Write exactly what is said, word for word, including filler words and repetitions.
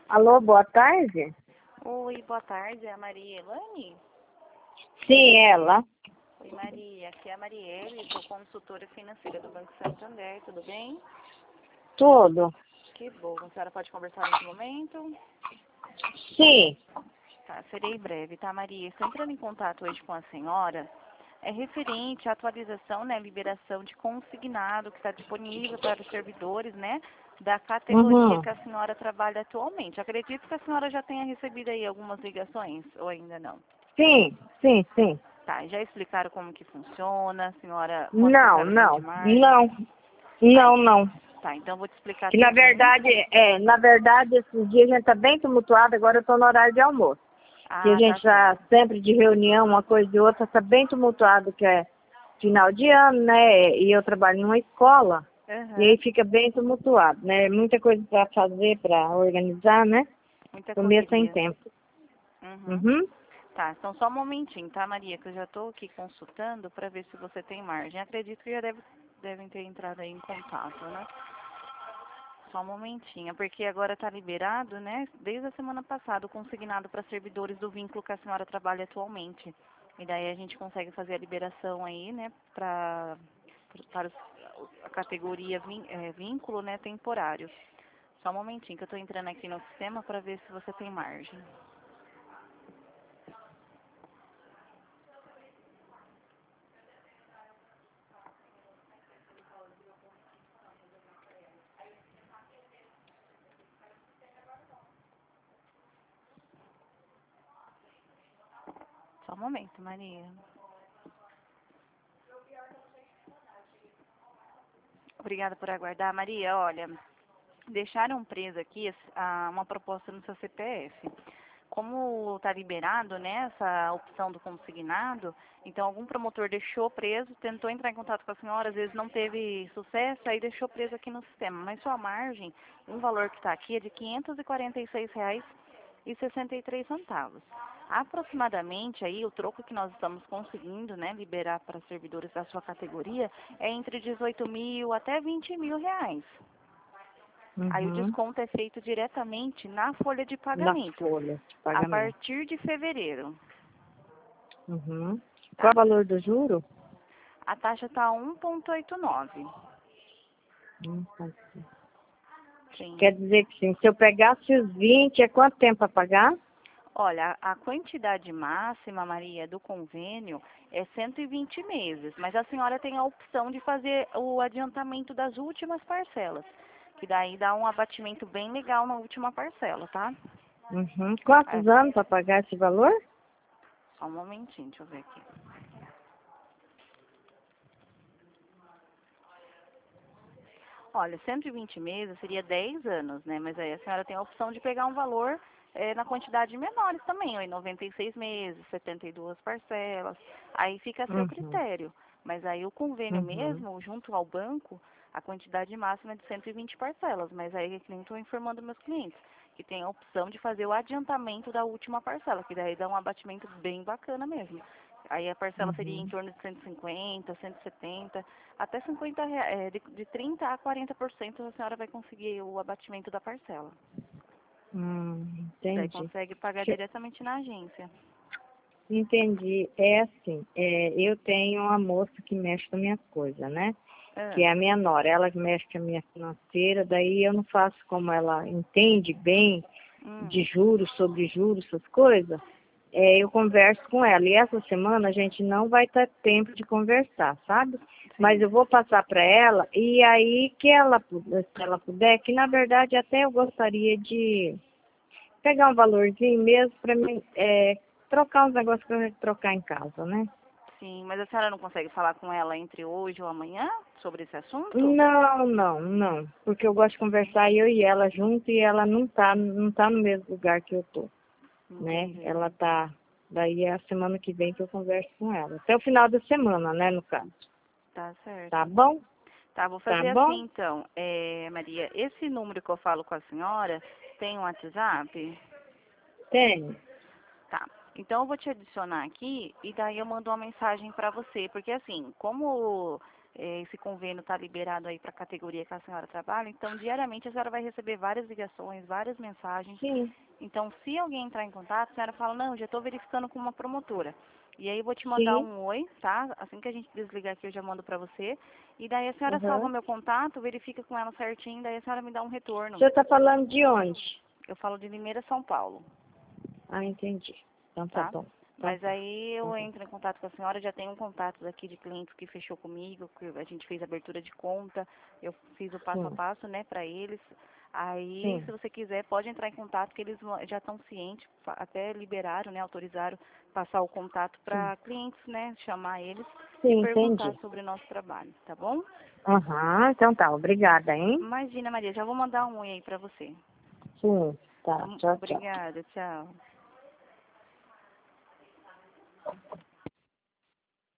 Alô, boa tarde? Oi, boa tarde, é a Maria Elane? Sim, ela. Oi, Maria, aqui é a Marielle, sou consultora financeira do Banco Santander, tudo bem? Tudo. Que bom, a senhora pode conversar nesse momento? Sim. Tá, serei breve, tá, Maria? Estou entrando em contato hoje com a senhora, é referente à atualização, né, liberação de consignado que está disponível para os servidores, né, da categoria Uhum. que a senhora trabalha atualmente. Acredito que a senhora já tenha recebido aí algumas ligações, ou ainda não? Sim, sim, sim. Tá, já explicaram como que funciona, a senhora, quanto que a Não, senhora tem de não, margem? não, Tá, não, en- não. tá, então eu vou te explicar Que na tudinho. verdade, é, na verdade, esses dias a gente tá bem tumultuado, agora eu tô no horário de almoço. Que a Ah, tá gente tá certo. sempre de reunião, uma coisa e outra, tá bem tumultuado, que é final de ano, né? E eu trabalho numa escola, e aí Aham, fica bem tumultuado, né? Muita coisa para fazer, para organizar, né? muita O mês sem correria. tempo. Uhum. Uhum. Tá, então só um momentinho, tá, Maria, que eu já tô aqui consultando para ver se você tem margem. Acredito que já deve, devem ter entrado aí em contato, né? Só um momentinho, porque agora tá liberado, né, desde a semana passada, o consignado para servidores do vínculo que a senhora trabalha atualmente. E daí a gente consegue fazer a liberação aí, né, pra, para os- a categoria vin- é, vínculo, né, temporário. Só um momentinho que eu tô entrando aqui no sistema para ver se você tem margem. Só um momento, Maria. Obrigada por aguardar. Maria, olha, deixaram presa aqui a- uma proposta no seu C P F. Como está liberado, né, essa opção do consignado, então algum promotor deixou preso, tentou entrar em contato com a senhora, às vezes não teve sucesso, aí deixou preso aqui no sistema. Mas sua margem, um valor que está aqui é de quinhentos e quarenta e seis reais e sessenta e três centavos. Aproximadamente aí o troco que nós estamos conseguindo, né, liberar para servidores da sua categoria é entre dezoito mil até vinte mil reais. Aí o Uhum. desconto é feito diretamente na folha de Na pagamento, folha de a pagamento. partir de fevereiro, Uhum. Qual tá? é o valor do juro? A taxa está um vírgula oitenta e nove. Hum, tá. Sim. Quer dizer que sim, se eu pegasse os vinte, é quanto tempo para pagar? Olha, a quantidade máxima, Maria, do convênio é cento e vinte meses, mas a senhora tem a opção de fazer o adiantamento das últimas parcelas, que daí dá um abatimento bem legal na última parcela, tá? Uhum. É, Quantos anos para pagar esse valor? só um momentinho, deixa eu ver aqui. Olha, cento e vinte meses seria dez anos, né? Mas aí a senhora tem a opção de pegar um valor eh, na quantidade de menores também, ó, em noventa e seis meses, setenta e duas parcelas. Aí fica a seu Uhum. critério. Mas aí o convênio Uhum. mesmo, junto ao banco, a quantidade máxima é de cento e vinte parcelas. Mas aí é que nem estou informando meus clientes, que tem a opção de fazer o adiantamento da última parcela, que daí dá um abatimento bem bacana mesmo. Aí a parcela seria em Uhum. torno de cento e cinquenta, cento e setenta, até cinquenta reais, de, de trinta a quarenta por cento a senhora vai conseguir o abatimento da parcela. Hum, E daí entendi. consegue pagar Deixa diretamente na agência. Entendi. É assim, é, eu tenho uma moça que mexe com minhas coisas, né? Que Ah, é a minha nora, ela que mexe com a minha financeira, daí eu não faço como ela entende bem de hum, juros, sobre juros, essas coisas, é, eu converso com ela. E essa semana a gente não vai ter tempo de conversar, sabe? Mas sim. eu vou passar para ela e aí que ela, pu- se ela puder, que na verdade até eu gostaria de pegar um valorzinho mesmo para mim é, trocar uns negócios que eu tenho que trocar em casa, né? Sim, mas a senhora não consegue falar com ela entre hoje ou amanhã sobre esse assunto? Não, não, não. Porque eu gosto de conversar eu e ela junto e ela não tá, não tá no mesmo lugar que eu tô, né? Entendi. Ela tá, daí é a semana que vem que eu converso com ela. Até o final da semana, né, no caso. Tá Tá certo. bom? Tá, vou Tá fazer assim bom? então. É, Maria, esse número que eu falo com a senhora tem um WhatsApp? Tem. Tá. Então eu vou te adicionar aqui e daí eu mando uma mensagem para você, porque assim, como é, esse convênio está liberado aí para a categoria que a senhora trabalha, então diariamente a senhora vai receber várias ligações, várias mensagens. Sim. Então, se alguém entrar em contato, a senhora fala, não, já estou verificando com uma promotora. E aí eu vou te mandar Sim. um oi, tá? Assim que a gente desligar aqui, eu já mando para você. E daí a senhora salva Uhum. meu contato, verifica com ela certinho, daí a senhora me dá um retorno. Você está falando de onde? Eu falo de Limeira, São Paulo, Ah, entendi. Então tá tá? bom. Então Mas tá. aí Então eu tá. entro em contato com a senhora, já tenho um contato aqui de clientes que fechou comigo, que a gente fez abertura de conta, eu fiz o passo a Sim. passo, né, para eles. Aí, se Sim. você quiser, pode entrar em contato, que eles vão- já estão cientes, fa- até liberaram, né, autorizaram passar o contato Sim. para clientes, né, chamar eles e Sim, perguntar entendi. sobre o nosso trabalho, tá bom? Aham, então tá. Obrigada, hein? Imagina, Maria, já vou mandar um oi aí para você. Sim. Tá. Hum, Tchau, tchau. Obrigada, tchau.